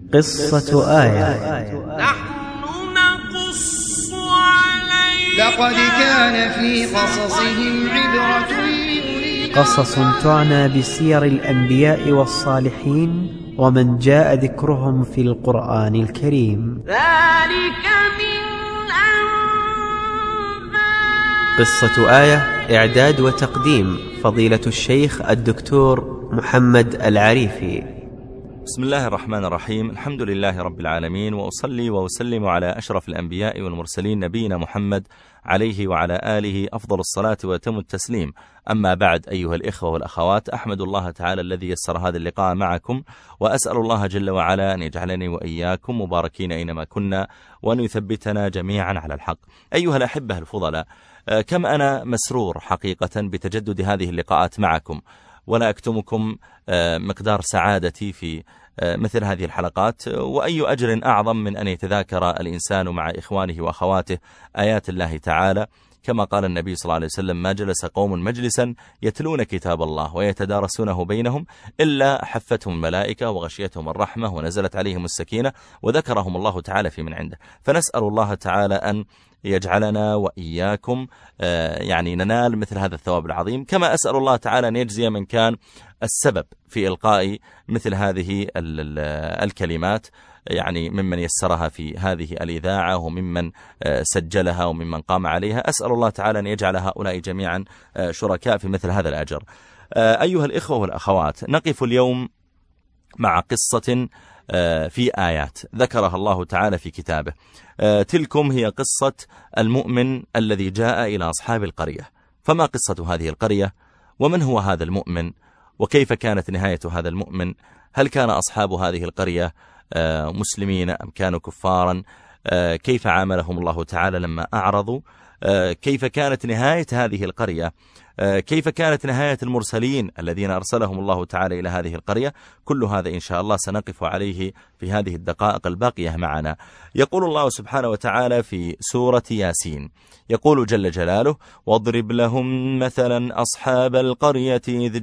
قصة آية. نحن نقص عليك لقد كان في قصصهم عبرة لأولي قصص تعنى بسير الأنبياء والصالحين ومن جاء ذكرهم في القرآن الكريم. ذلك من أنباء. قصة آية إعداد وتقديم فضيلة الشيخ الدكتور محمد العريفي. بسم الله الرحمن الرحيم. الحمد لله رب العالمين، وأصلي وأسلم على أشرف الأنبياء والمرسلين نبينا محمد عليه وعلى آله أفضل الصلاة وأتم التسليم. أما بعد، أيها الإخوة والأخوات، أحمد الله تعالى الذي يسر هذا اللقاء معكم، وأسأل الله جل وعلا أن يجعلني وإياكم مباركين أينما كنا، وأن يثبتنا جميعا على الحق. أيها الأحبة الفضلاء، كم أنا مسرور حقيقة بتجدد هذه اللقاءات معكم، ولا أكتمكم مقدار سعادتي في مثل هذه الحلقات. وأي أجر أعظم من أن يتذاكر الإنسان مع إخوانه وأخواته آيات الله تعالى، كما قال النبي صلى الله عليه وسلم: ما جلس قوم مجلسا يتلون كتاب الله ويتدارسونه بينهم إلا حفتهم الملائكة وغشيتهم الرحمة ونزلت عليهم السكينة وذكرهم الله تعالى في من عنده. فنسأل الله تعالى أن يجعلنا وإياكم ننال مثل هذا الثواب العظيم، كما أسأل الله تعالى أن يجزي من كان السبب في إلقاء مثل هذه الكلمات، ممن يسرها في هذه الإذاعة وممن سجلها وممن قام عليها. أسأل الله تعالى أن يجعل هؤلاء جميعا شركاء في مثل هذا الأجر. أيها الإخوة والأخوات، نقف اليوم مع قصة في آيات ذكرها الله تعالى في كتابه. تلكم هي قصة المؤمن الذي جاء إلى أصحاب القرية. فما قصة هذه القرية؟ ومن هو هذا المؤمن؟ وكيف كانت نهاية هذا المؤمن؟ هل كان أصحاب هذه القرية مسلمين أم كانوا كفارا؟ كيف عاملهم الله تعالى لما أعرضوا؟ كيف كانت نهاية هذه القرية؟ كيف كانت نهاية المرسلين الذين أرسلهم الله تعالى إلى هذه القرية؟ كل هذا إن شاء الله سنقف عليه في هذه الدقائق الباقية معنا. يقول الله سبحانه وتعالى في سورة ياسين، يقول جل جلاله: واضرب لهم مثلا أصحاب القرية إذ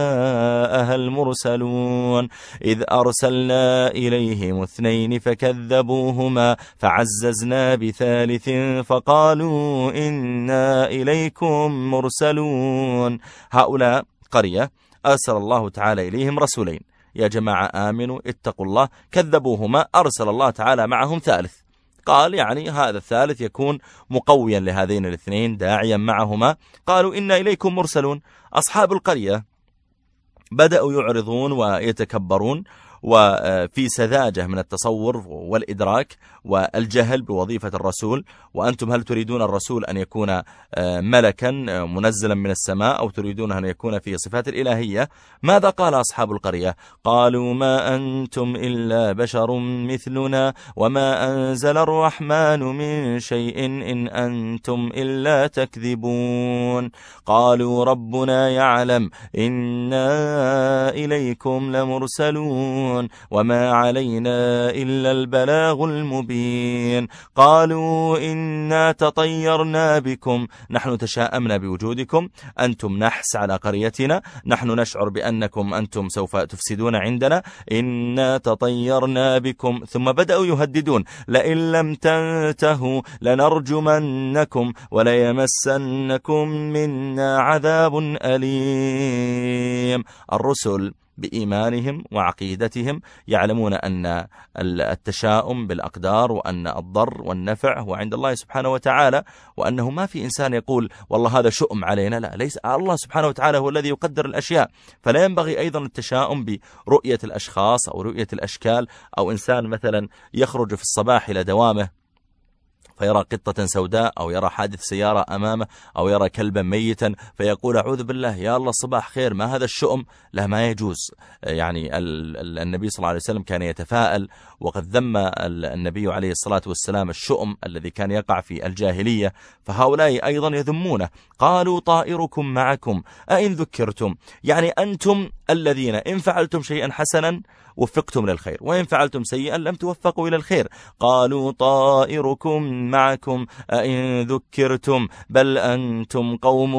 جاءها المرسلون إذ أرسلنا إليهم 2 فكذبوهما فعززنا بثالث فقالوا إنا إليكم مرسلون. هؤلاء قرية أرسل الله تعالى إليهم رسولين: يا جماعة آمنوا اتقوا الله. كذبوهما، أرسل الله تعالى معهم ثالث. قال هذا الثالث يكون مقويا لهذين الاثنين، داعيا معهما. قالوا إنا إليكم مرسلون. أصحاب القرية بدأوا يعرضون ويتكبرون، وفي سذاجة من التصور والإدراك والجهل بوظيفة الرسول. وأنتم هل تريدون الرسول أن يكون ملكا منزلا من السماء، أو تريدون أن يكون في صفات الإلهية؟ ماذا قال أصحاب القرية؟ قالوا ما أنتم إلا بشر مثلنا وما أنزل الرحمن من شيء إن أنتم إلا تكذبون. قالوا ربنا يعلم إنا إليكم لمرسلون وما علينا إلا البلاغ المبين. قالوا إنا تطيرنا بكم، نحن تشاءمنا بوجودكم، أنتم نحس على قريتنا، نحن نشعر بأنكم أنتم سوف تفسدون عندنا، إنا تطيرنا بكم. ثم بدأوا يهددون: لئن لم تنتهوا لنرجمنكم وليمسنكم منا عذاب أليم. الرسل بإيمانهم وعقيدتهم يعلمون أن التشاؤم بالأقدار وأن الضر والنفع هو عند الله سبحانه وتعالى، وأنه ما في إنسان يقول والله هذا شؤم علينا. لا، ليس الله سبحانه وتعالى هو الذي يقدر الأشياء. فلا ينبغي أيضا التشاؤم برؤية الأشخاص أو رؤية الأشكال، أو إنسان مثلا يخرج في الصباح إلى دوامه فيرى قطة سوداء، أو يرى حادث سيارة أمامه، أو يرى كلبا ميتا فيقول أعوذ بالله يا الله صباح خير، ما هذا الشؤم؟ لا، ما يجوز. النبي صلى الله عليه وسلم كان يتفاءل، وقد ذم النبي عليه الصلاة والسلام الشؤم الذي كان يقع في الجاهلية، فهؤلاء أيضا يذمونه. قالوا طائركم معكم أئن ذكرتم، أنتم الذين إن فعلتم شيئا حسنا وفقتم للخير، وإن فعلتم سيئا لم توفقوا إلى الخير. قالوا طائركم معكم أئن ذكرتم بل أنتم قوم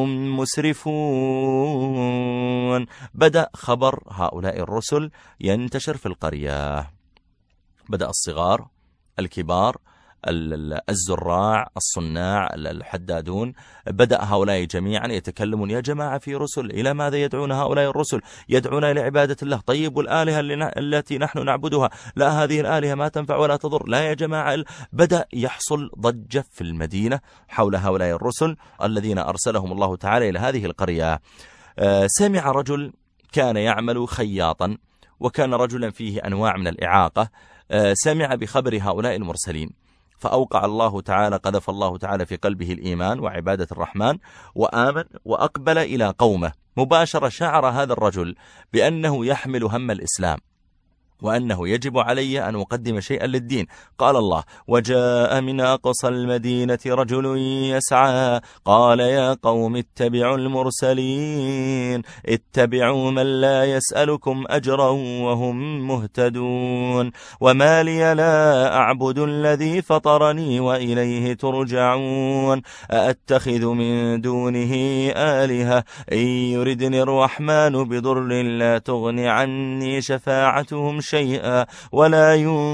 مسرفون. بدأ خبر هؤلاء الرسل ينتشر في القرية. بدأ الصغار، الكبار، الزراع، الصناع، الحدادون، بدأ هؤلاء جميعا يتكلمون: يا جماعة في رسل، إلى ماذا يدعون هؤلاء الرسل؟ يدعون إلى عبادة الله. طيب والآلهة التي نحن نعبدها، لا هذه الآلهة ما تنفع ولا تضر، لا يا جماعة. بدأ يحصل ضجة في المدينة حول هؤلاء الرسل الذين أرسلهم الله تعالى إلى هذه القرية. سمع رجل كان يعمل خياطا، وكان رجلا فيه أنواع من الإعاقة، سمع بخبر هؤلاء المرسلين، فأوقع الله تعالى، قذف الله تعالى في قلبه الإيمان وعبادة الرحمن، وآمن وأقبل إلى قومه. مباشرة شعر هذا الرجل بأنه يحمل هم الإسلام، وأنه يجب علي أن أقدم شيئا للدين. قال الله: وجاء من أقصى المدينة رجل يسعى قال يا قوم اتبعوا المرسلين، اتبعوا من لا يسألكم أجرا وهم مهتدون، وما لي لا أعبد الذي فطرني وإليه ترجعون، أأتخذ من دونه آلهة إن يردني الرحمن بضر لا تغني عني شفاعتهم شيئا ولا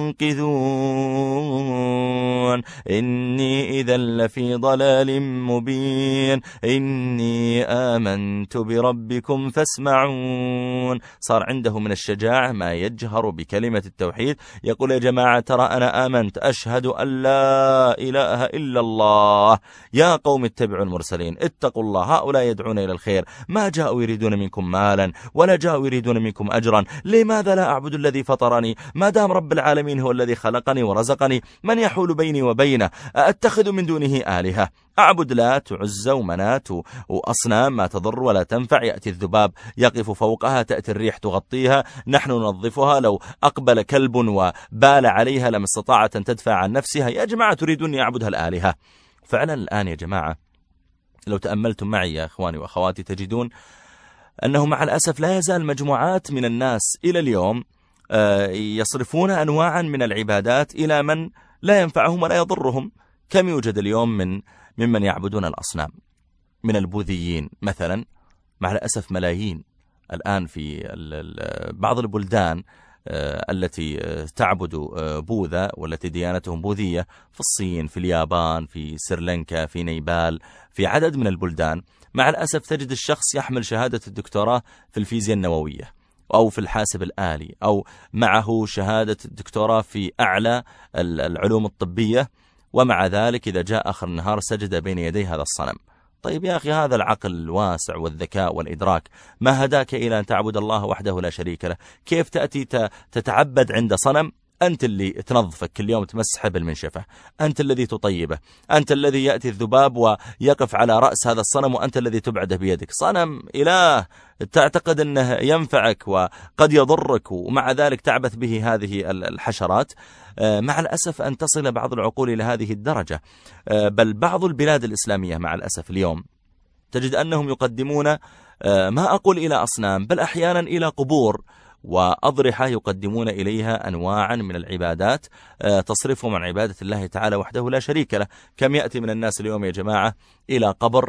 ينقذون، إني إذا لفي ضلال مبين، إني آمنت بربكم فاسمعون. صار عنده من الشجاعة ما يجهر بكلمة التوحيد، يقول: يا جماعة ترى أنا آمنت، أشهد أن لا إله إلا الله، يا قوم اتبعوا المرسلين، اتقوا الله، هؤلاء يدعون إلى الخير، ما جاءوا يريدون منكم مالا ولا جاءوا يريدون منكم أجرا، لماذا لا أعبد الذي فطرني ما دام رب العالمين هو الذي خلقني ورزقني، من يحول بيني وبينه؟ أتخذ من دونه آلهة، أعبد لات وعزى ومنات وأصنام ما تضر ولا تنفع، يأتي الذباب يقف فوقها، تأتي الريح تغطيها، نحن ننظفها، لو أقبل كلب وبال عليها لم استطاعت أن تدفع عن نفسها، يا جماعة تريدوني أعبدها الآلهة؟ فعلا الآن يا جماعة لو تأملتم معي يا أخواني وأخواتي تجدون أنه مع الأسف لا يزال مجموعات من الناس إلى اليوم يصرفون أنواعا من العبادات إلى من لا ينفعهم ولا يضرهم. كم يوجد اليوم ممن يعبدون الأصنام، من البوذيين مثلا، مع الأسف ملايين الآن في بعض البلدان التي تعبد بوذا والتي ديانتهم بوذية، في الصين، في اليابان، في سريلانكا، في نيبال، في عدد من البلدان. مع الأسف تجد الشخص يحمل شهادة الدكتوراه في الفيزياء النووية أو في الحاسب الآلي، أو معه شهادة الدكتوراه في أعلى العلوم الطبية، ومع ذلك إذا جاء آخر النهار سجد بين يدي هذا الصنم. طيب يا أخي، هذا العقل الواسع والذكاء والإدراك ما هداك إلى أن تعبد الله وحده لا شريك له؟ كيف تأتي تتعبد عند صنم أنت اللي تنظفك كل يوم، تمسحه بالمنشفة، أنت الذي تطيبه، أنت الذي يأتي الذباب ويقف على رأس هذا الصنم وأنت الذي تبعده بيدك؟ صنم إله تعتقد أنه ينفعك وقد يضرك، ومع ذلك تعبث به هذه الحشرات. مع الأسف أن تصل بعض العقول إلى هذه الدرجة، بل بعض البلاد الإسلامية مع الأسف اليوم تجد أنهم يقدمون ما أقول إلى أصنام، بل أحيانا إلى قبور وأضرحة يقدمون إليها أنواعا من العبادات تصرفهم عن عبادة الله تعالى وحده لا شريك له. كم يأتي من الناس اليوم يا جماعة إلى قبر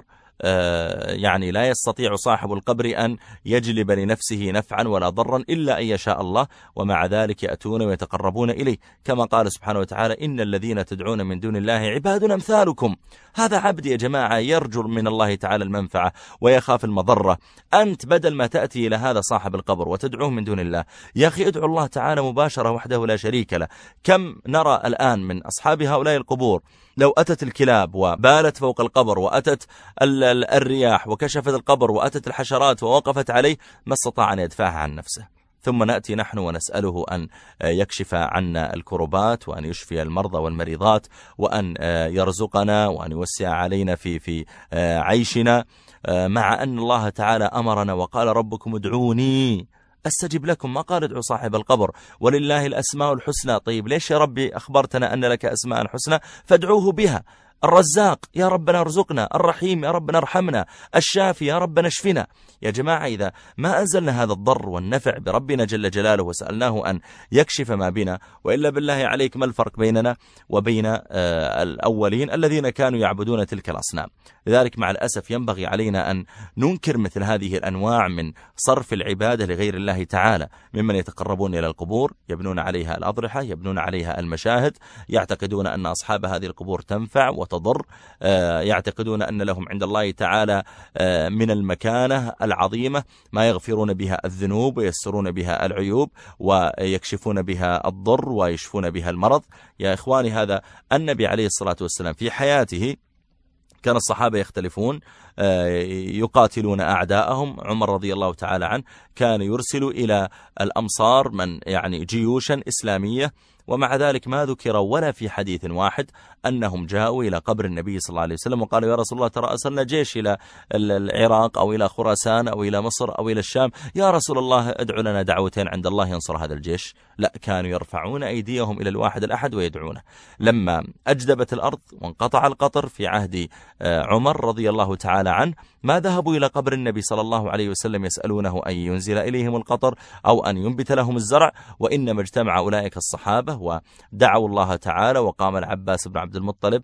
يعني لا يستطيع صاحب القبر أن يجلب لنفسه نفعا ولا ضرا إلا أن يشاء الله، ومع ذلك يأتون ويتقربون إليه، كما قال سبحانه وتعالى: إن الذين تدعون من دون الله عباد أمثالكم. هذا عبد يا جماعة يرجو من الله تعالى المنفعة ويخاف المضرة. أنت بدل ما تأتي إلى هذا صاحب القبر وتدعوه من دون الله، يا أخي ادعو الله تعالى مباشرة وحده لا شريك له. كم نرى الآن من أصحاب هؤلاء القبور لو أتت الكلاب وبالت فوق القبر، وأتت الرياح وكشفت القبر، وأتت الحشرات ووقفت عليه، ما استطاع أن يدفعها عن نفسه. ثم نأتي نحن ونسأله أن يكشف عنا الكربات، وأن يشفي المرضى والمريضات، وأن يرزقنا، وأن يوسع علينا في عيشنا، مع أن الله تعالى أمرنا وقال: ربكم ادعوني أستجب لكم، ما قال ادعوا صاحب القبر، ولله الأسماء الحسنى. طيب ليش يا ربي أخبرتنا أن لك أسماء حسنى فادعوه بها؟ الرزاق يا ربنا ارزقنا، الرحيم يا ربنا ارحمنا، الشافي يا ربنا اشفنا. يا جماعة إذا ما أنزلنا هذا الضر والنفع بربنا جل جلاله وسألناه أن يكشف ما بنا، وإلا بالله عليك ما الفرق بيننا وبين الأولين الذين كانوا يعبدون تلك الأصنام؟ لذلك مع الأسف ينبغي علينا أن ننكر مثل هذه الأنواع من صرف العبادة لغير الله تعالى، ممن يتقربون إلى القبور، يبنون عليها الأضرحة، يبنون عليها المشاهد، يعتقدون أن أصحاب هذه القبور تنفع وتضر، يعتقدون أن لهم عند الله تعالى من المكانة العظيمة ما يغفرون بها الذنوب ويسرون بها العيوب ويكشفون بها الضر ويشفون بها المرض. يا إخواني، هذا النبي عليه الصلاة والسلام في حياته كان الصحابة يختلفون، يقاتلون أعداءهم. عمر رضي الله تعالى عنه كان يرسل إلى الأمصار من يعني جيوشا إسلامية، ومع ذلك ما ذكر ولا في حديث واحد أنهم جاءوا إلى قبر النبي صلى الله عليه وسلم وقالوا يا رسول الله ترى أرسلنا جيش إلى العراق أو إلى خراسان أو إلى مصر أو إلى الشام، يا رسول الله ادعو لنا دعوتين عند الله ينصر هذا الجيش. لا، كانوا يرفعون أيديهم إلى الواحد الأحد ويدعونه. لما أجدبت الأرض وانقطع القطر في عهد عمر رضي الله تعالى عنه، ما ذهبوا إلى قبر النبي صلى الله عليه وسلم يسألونه أن ينزل إليهم القطر أو أن ينبت لهم الزرع، وإنما اجتمع أولئك الصحابة ودعوا الله تعالى، وقام العباس بن عبد المطلب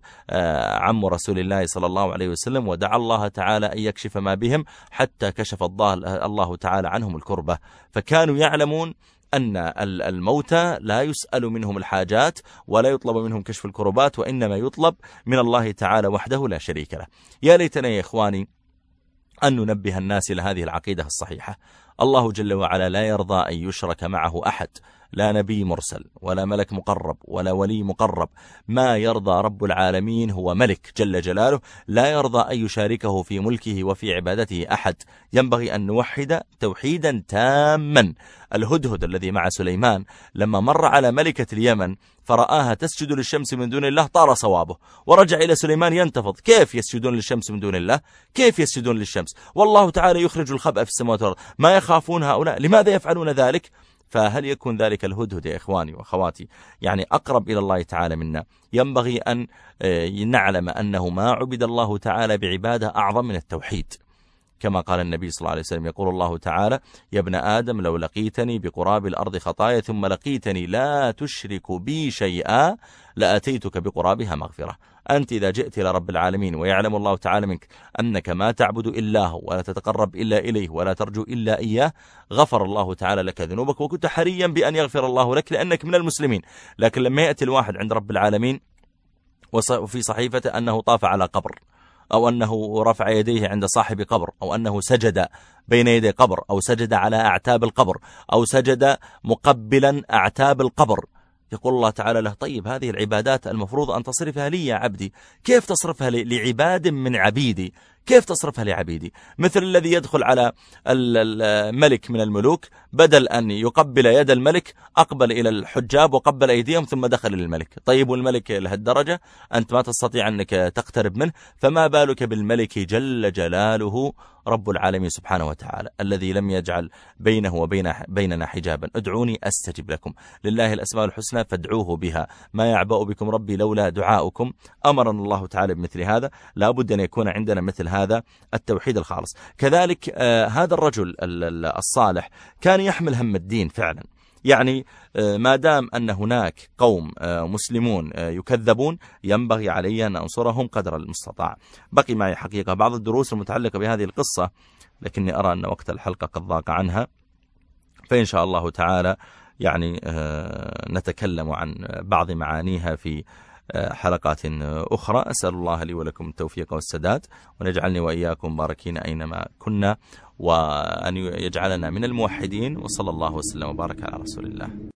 عم رسول الله صلى الله عليه وسلم ودعا الله تعالى أن يكشف ما بهم حتى كشف الله تعالى عنهم الكربة. فكانوا يعلمون أن الموتى لا يسأل منهم الحاجات ولا يطلب منهم كشف الكربات، وإنما يطلب من الله تعالى وحده لا شريك له. يا ليتنا يا إخواني أن ننبه الناس إلى هذه العقيدة الصحيحة. الله جل وعلا لا يرضى أن يشرك معه أحد، لا نبي مرسل ولا ملك مقرب ولا ولي مقرب. ما يرضى رب العالمين هو ملك جل جلاله، لا يرضى أن يشاركه في ملكه وفي عبادته أحد. ينبغي أن نوحد توحيدا تاما. الهدهد الذي مع سليمان لما مر على ملكة اليمن فرآها تسجد للشمس من دون الله طار صوابه، ورجع إلى سليمان ينتفض: كيف يسجدون للشمس من دون الله؟ كيف يسجدون للشمس والله تعالى يخرج الخبأ في السماوات والأرض؟ ما يخافون هؤلاء؟ لماذا يفعلون ذلك؟ فهل يكون ذلك الهدهد يا إخواني وأخواتي يعني أقرب إلى الله تعالى منا؟ ينبغي أن نعلم أنه ما عبد الله تعالى بعبادة أعظم من التوحيد، كما قال النبي صلى الله عليه وسلم: يقول الله تعالى: يا ابن آدم لو لقيتني بقراب الأرض خطايا ثم لقيتني لا تشرك بي شيئا لأتيتك بقرابها مغفرة. أنت إذا جئت إلى رب العالمين ويعلم الله تعالى منك أنك ما تعبد إلا هو ولا تتقرب إلا إليه ولا ترجو إلا إياه، غفر الله تعالى لك ذنوبك وكنت حريا بأن يغفر الله لك لأنك من المسلمين. لكن لما يأتي الواحد عند رب العالمين وفي صحيفته أنه طاف على قبر، أو أنه رفع يديه عند صاحب قبر، أو أنه سجد بين يدي قبر، أو سجد على أعتاب القبر، أو سجد مقبلا أعتاب القبر، يقول الله تعالى له: طيب هذه العبادات المفروض أن تصرفها لي يا عبدي، كيف تصرفها لعباد من عبيدي؟ كيف تصرفها لعبيدي؟ مثل الذي يدخل على الملك من الملوك، بدل أن يقبل يد الملك أقبل إلى الحجاب وقبل أيديهم ثم دخل للملك. طيب والملك لهالدرجة أنت ما تستطيع أنك تقترب منه، فما بالك بالملك جل جلاله رب العالمين سبحانه وتعالى الذي لم يجعل بينه وبيننا حجابا. ادعوني أستجب لكم، لله الأسماء الحسنى فادعوه بها، ما يعبأ بكم ربي لولا دعاؤكم. أمرنا الله تعالى بمثل هذا، لا بد أن يكون عندنا مثل هذا التوحيد الخالص. كذلك هذا الرجل الصالح كان يحمل هم الدين فعلا، يعني ما دام أن هناك قوم مسلمون يكذبون ينبغي علي أن أنصرهم قدر المستطاع. بقي معي حقيقة بعض الدروس المتعلقة بهذه القصة، لكني أرى أن وقت الحلقة قد ضاق عنها، فإن شاء الله تعالى يعني نتكلم عن بعض معانيها في حلقات أخرى. أسأل الله لي ولكم التوفيق والسداد، ونجعلني وإياكم باركين أينما كنا، وأن يجعلنا من الموحدين. وصلى الله وسلم وبارك على رسول الله.